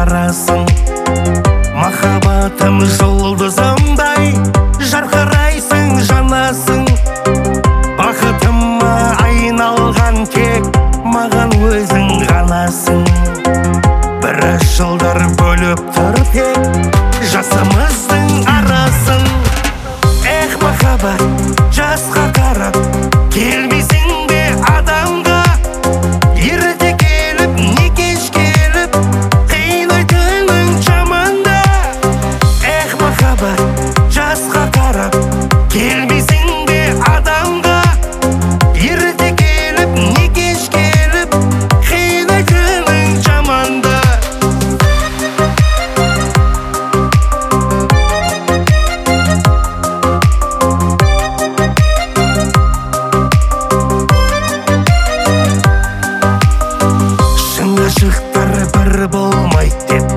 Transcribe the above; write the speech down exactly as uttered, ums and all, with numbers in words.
жарасың. Махаббатым жұлдызымдай жарқырайсың, жанасың. Бақытыма айналған тек маған өзің ғанасың. Біраз жылдар бөліп тұр тек жасымыздың арасын. Эх, махаббат, жасқа қарап келмейсің бе адамға? Ерте келіп, не кеш келіп, қинайтының жаманда. Эх, махаббат, жасқа қарап келмейсің бе адамға? Ерте келіп, не кеш келіп, қинайтының жаманда. Шын ғашықтар бір болмайды деп